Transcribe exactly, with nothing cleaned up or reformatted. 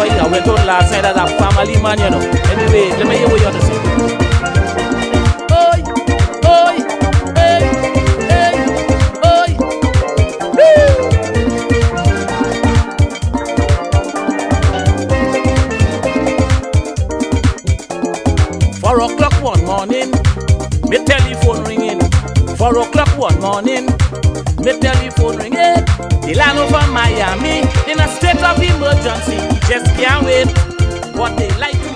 boy, I went on last night as a family man, you know. Anyway, let me hear what you have to say. Oi, oi, hey, hey, oi. Four o'clock one morning, me telephone ringing. Four o'clock one morning, me telephone ringing. The land over Miami in a state of emergency. Just can't wait. What they like.